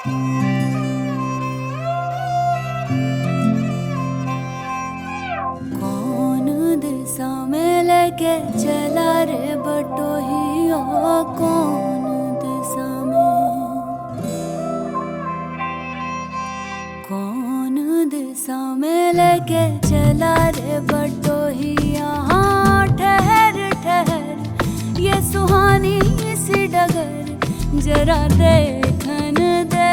कौन दिशा में लेके चला रे बटोहिया, कौन दिशा में, कौन दिशा में लेके चला रे बटोहिया। हाँ ठहर ठहर ये सुहानी सी डगर, जरा देखन दे,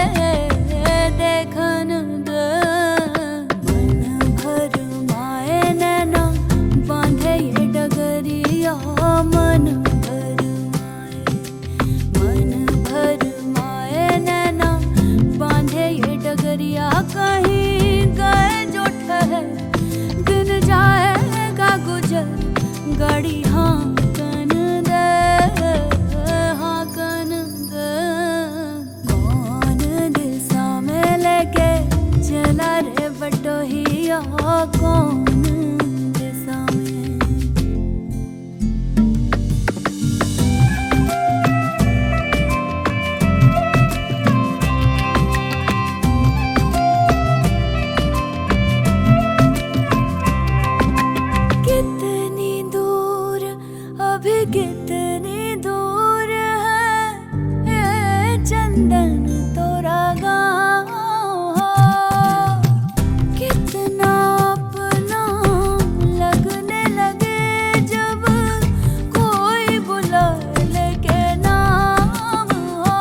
देखन दे। मन भर माए नैना बांधे ये डगरिया, मन भर माए, मन भर माए नैना बांधे ये डगरिया। कहीं गए जो ठहर, दिन जाएगा गुजर, गाड़ी हाँ कन दे, हाँ कन दे। कौन दिशा में लेके चला रे बटोहिया, कौन दिशा में। कितनी दूर, अभी कितनी दूर है ये चंदन तोरा गाँव। कितना अपना लगने लगे जब कोई बुला लेके नाम हो।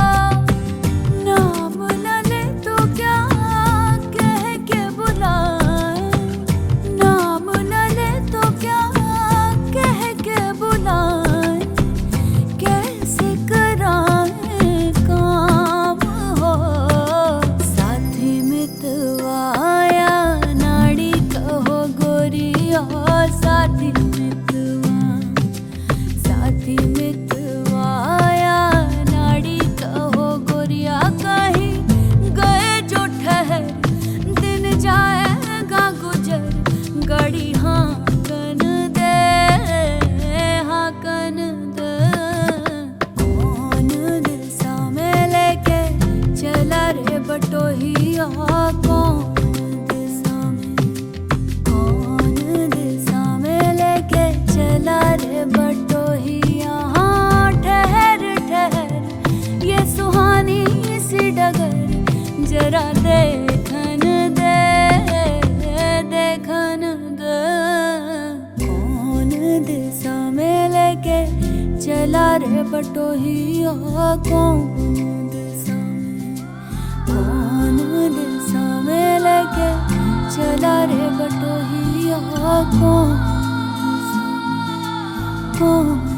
नाम न ले तो क्या कह के बुलाए, नाम न ले तो क्या कह के बुलाए। कैसे कराए काम हो, साथी मितवाया नाड़ी कहो गोरिया। साथी मितवा, साथी मितवाया नाड़ी कहो गोरिया। कहीं गए जो ठहर, दिन जाएगा गुजर, गाड़ी हाँ कन दे, हाँ कन दे। कौन दिशा में लेके चला रे बटोहिया, कौन दिशा में, कौन दिशा में लेके चला रे बटोहिया। हाँ ठहर ठहर ये सुहानी सी डगर, जरा देखन दे, देखन दे। कौन दिशा में लेके चला रे बटोहिया, कौन दिशा में, कौन दिशा में लेके चला रे बटोहिया। कौन दिशा में, कौन